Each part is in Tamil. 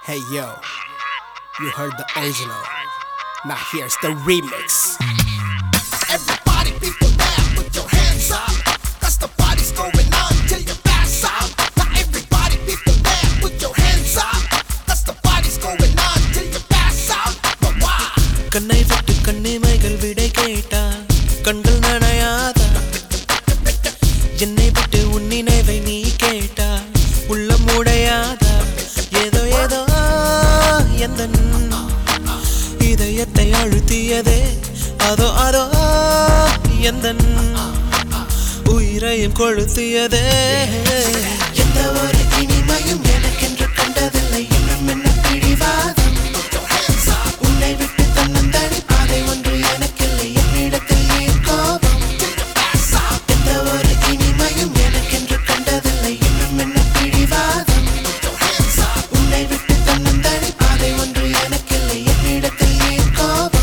Hey yo, you heard the original. Now here's the remix. Everybody people there, put your hands up, 'cause the party's going on till you pass out. Now everybody people there, put your hands up, 'cause the party's going on till you pass out. But why? கண்ணை விட்டு கண்ணிமைகள் விடை கேட்டால் கண்கள் நனையாதா? என்னை விட்டு உன் நினைவை நீ கேட்டால் உள்ளம் உடையாதா? ஏதோ ஏதோ எந்தன் இதயத்தை அழுத்தியதே, அதோ அதோ எந்தன் உயிரையும் கொளுத்தியதே. எந்த ஒரு இனிமையும் எனக்கென்று கண்டதில்லை, இன்னும் என்ன பிடிவாதம்? உன்னை விட்டு தன்னந்தனி பாதை ஒன்று எனக்கில்லை, என்னிடத்தில் ஏன் கோபம்? எந்த ஒரு இனிமையும் எனக்கென்று கண்டதில்லை, இன்னும் என்ன பிடிவாதம்? உன்னை விட்டு தன்னந்தனி பாதை ஒன்று எனக்கில்லை, என்னிடத்தில் ஏன் கோபம்?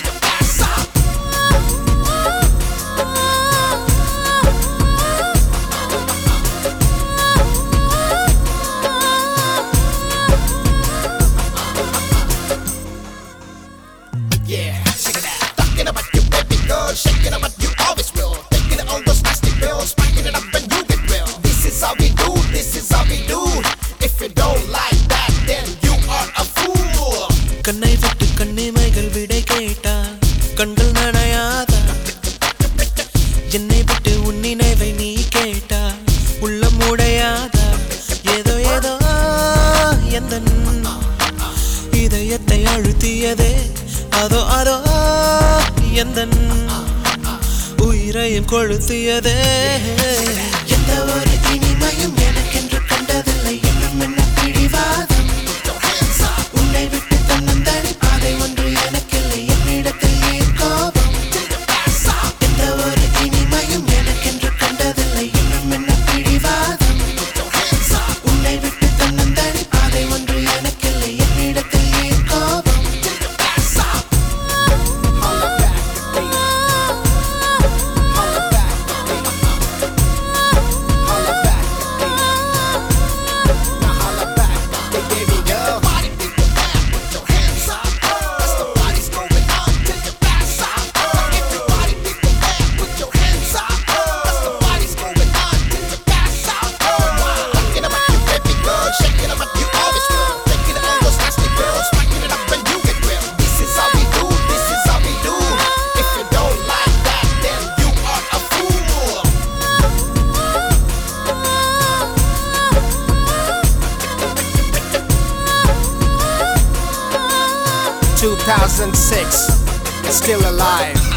Yeah, check it out. Talking about you, baby girl, shaking about you always will. Taking all those nasty pills, packing it up and you get real. This is how we do, this is how we do. If you don't like that, then you are a fool. கண்ணை விட்டு கண்ணிமைகள் விடை கேட்டால் கண்கள் நனையாதா? என்னை விட்டு உன் நினைவை நீ கேட்டால் உள்ளம் உடையாதா? ஏதோ ஏதோ எந்தன் இதயத்தை அழுத்தியதே, அதோ அதோ எந்தன் உயிரையும் கொளுத்தியதே. எந்த ஒரு இனிமையும் எனக்கென்று கண்டதில்லை, இன்னும் என்ன பிடிவாதம்? உன்னை விட்டு தன்னந்தனி பாதை ஒன்று எனக்கில்லை, என்னிடத்தில் ஏன் கோபம்? எந்த ஒரு இனிமையும் எனக்கென்று கண்டதில்லை, இன்னும் என்ன பிடிவாதம்? உன்னை விட்டு தன்னந்தனி பாதை ஒன்று எனக்கில்லை, என்னிடத்தில் ஏன் கோபம்? Holla back, baby. Holla back, baby. Holla back, baby. Now holla back, baby girl. Party people there, put your hands up, 'cause the party's going on till you pass out. Everybody people there, put your hands up, 'cause the party's going on till you pass out. Talking about you, baby girl, shaking about you always will. Taking all those nasty pills, packing it up and you get real. This is how we do, this is how we do. If you don't like that, then you are a fool. 2006, still alive.